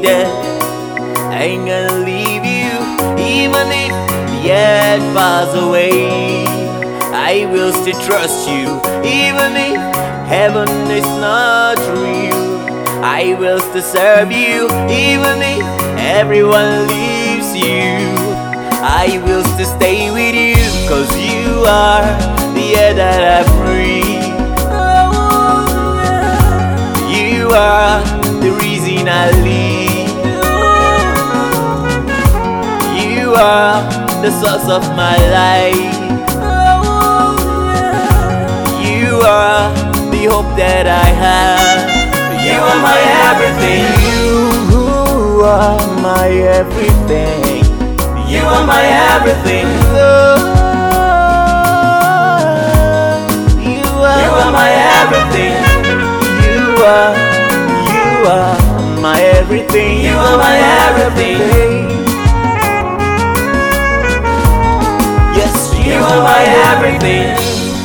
dead, I ain't gonna leave you. Even if the earth falls away, I will still trust you. Even if heaven is not real, I will still serve you. Even if everyone leaves you, I will still stay with you. Cause you are the air that I breathe. You are the reason I live. You are the source of my life. You are the hope that I have. You are my everything. You are my everything. You are my everything. You are my everything. You are my everything. You are my everything. Yes, you are my everything.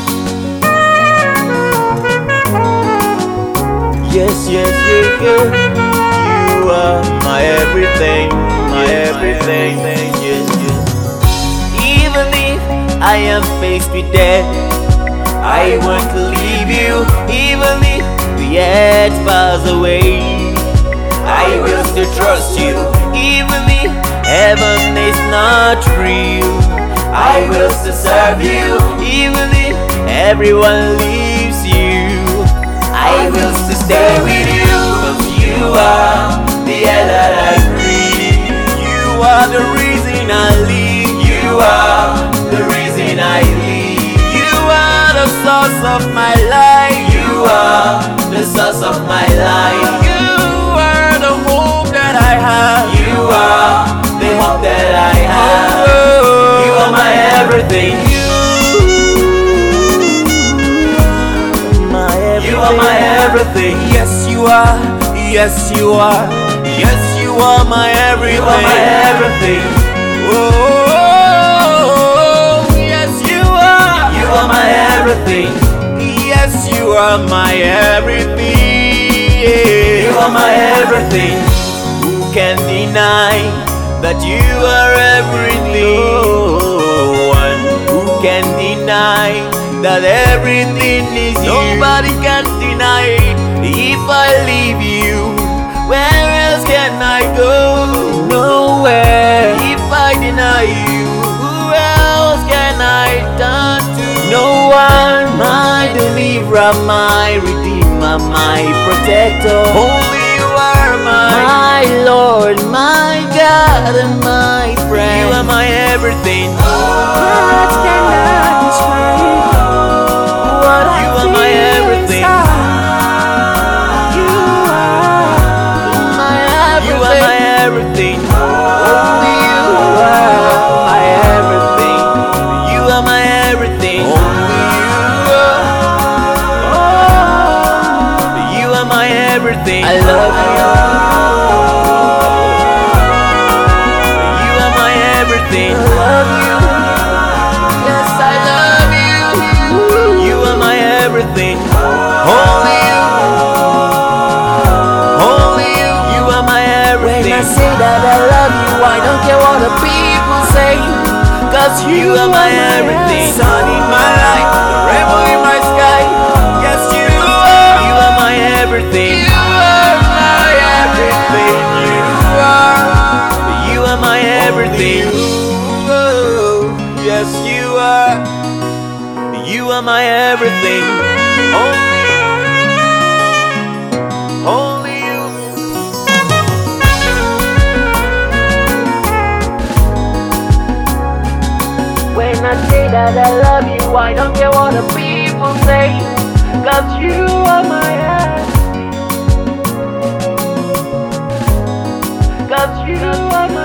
Yes, yes, yeah, yeah. You are my everything, my everything. Yes, yes. Even if I am faced with death, I won't leave you. Even if the earth falls away, I will still trust you. Even if heaven is not real, I will still serve you. Even if everyone leaves you, I will still stay with you. Cause you are the air that I breathe. You are the reason I live. You are the reason I live. You are the source of my life. You are the source of my life. You are the hope that I have. You are the hope that I have. You are my everything. You are my everything. Yes, you are. Yes, you are. Yes, you are my everything. You are my everything. Oh, yes, you are. You are my everything. Yes, you are my everything. You are my everything. Who can deny that you are everything? No one who can deny that everything is you. Nobody can deny it. If I leave you, where else can I go? Nowhere. If I deny you, who else can I turn to? No one. My deliverer, my redeemer, my protector. Only you are my Lord, my God, and my friend. You are my everything. Words cannot describe what I feel my everything. inside. You are my everything. Only you are my everything. You are my everything. Only you are my everything. I love you. You are my everything. I love you. Yes, I love you. You are my everything. Only you. Only you. You are my everything. When I say that I love you, I don't care what the people say. Cause you are my everything. Sun in my life, the rainbow in my sky. Yes, you are. You are my everything. You are my everything. You are my everything. Oh, yes, you are. You are my everything. Only you. When I say that I love you, I don't care what the people say. Cause you are my everything. Cause you are my